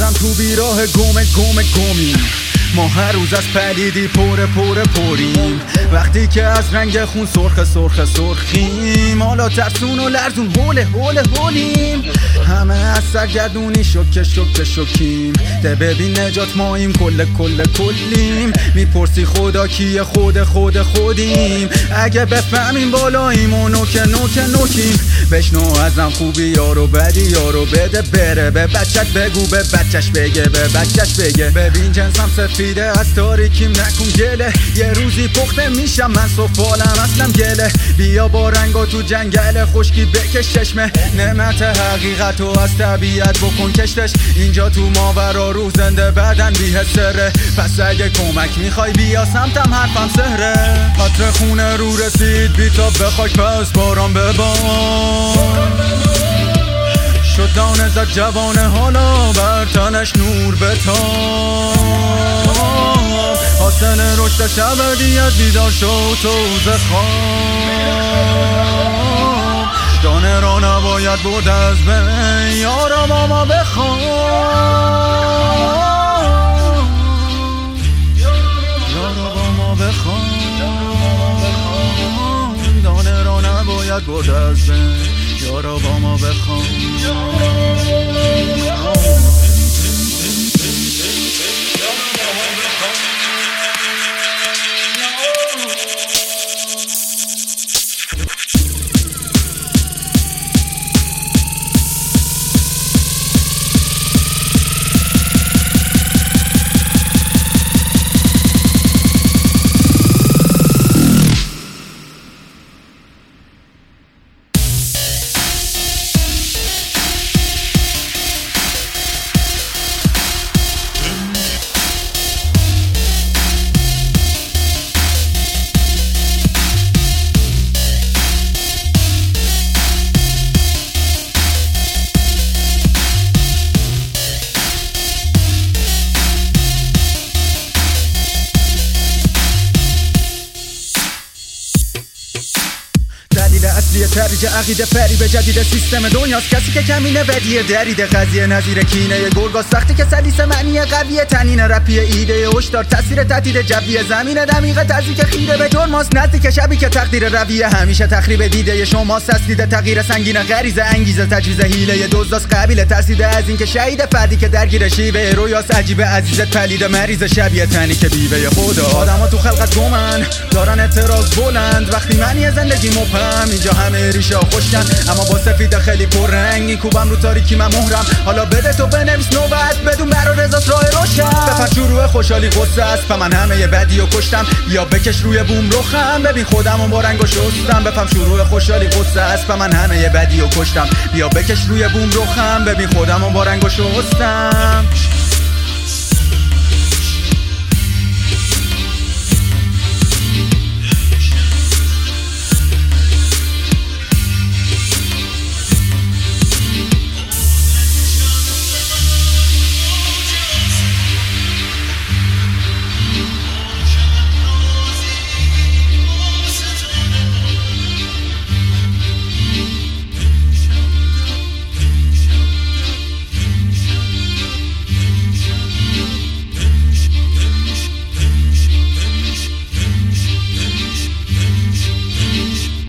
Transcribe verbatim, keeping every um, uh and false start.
هم تو بیراه گم گم گمیم. ما هر روز از پلیدی پر پر پریم. وقتی که از رنگ خون سرخ سرخ سرخیم، حالا ترسون و لرزون هوله هوله هولیم. همه از سرگردونی شک شک شکیم. ده ببین نجات ماییم کل کل کلیم. میپرسی خدا کیه؟ خود خود خودیم. اگه بفهمیم بالاییم و نوک نوک نوکیم. بشنو ازم خوبی یارو بدی یارو بده بره. به بچت بگو به بچش بگه به بچش بگه. ببین جنسم سفیده از تاریکیم نکن گله. یه روزی پخته میشم من سفالم اصلم گله. بیا با رنگا تو جنگل خشکی بکش چشمه. نعمت حقیقت و از طبیعت بکن کشتش. اینجا تو ماورا روح زنده بدن بی حسره. پس اگه کمک میخوای بیا سمتم حرفم سهره. قطره خونه رو رسید بی تا بخوای پس باران ببان. شد دانه زد جوانه حالا بر تنش نور بتاب. حاصل رشد شبدیت بیدار شد توزه خواب. دانه را نباید برد از بین یارا با ما بخواب. یارا با ما بخواب. دانه را نباید برد از بین یارا با ما بخواب. دلیل اصلی تریج عقیده فریب جدید سیستم دنیاست. کسی که کمینه بدیه درید قضیه نظیر کینه گرگا سختی که سلیس معنی قویه تنین رپی ایده هشدار تاثیر تهدید جویه زمین دمیقه تزریک خیره به جرماست نزدیک شبی که تقدیر رویه همیشه تخریب دیده شماست. تسدید تغییر سنگین غریزه انگیزه تجویز حیله دزداست قبیله ترسیده از این که شهید فردی که درگیر شیوه رویاست عجیب عزیزت پلید مریض شبیه تنی که بیوه خدا. آدما تو خلقت گمن دارن اعتراض بلند وقتی معنی زندگی مبهم. اینجا همه ریشه خوشکن اما با سفید خیلی پررنگ. کوبم رو تاریکی من مهرم حالا بده تو بنویس نوبت بدون برا رضاست راه روشن. بپر شروع خوشحالی قصه است و من همه بدی و کشتم. یا بکش روی بوم رخم ببین خودم با رنگ و شستم. بفهم شروع خوشحالی قصه است و من همه بدی و کشتم. یا بکش روی بوم رخم ببین خودم با رنگ و شستم.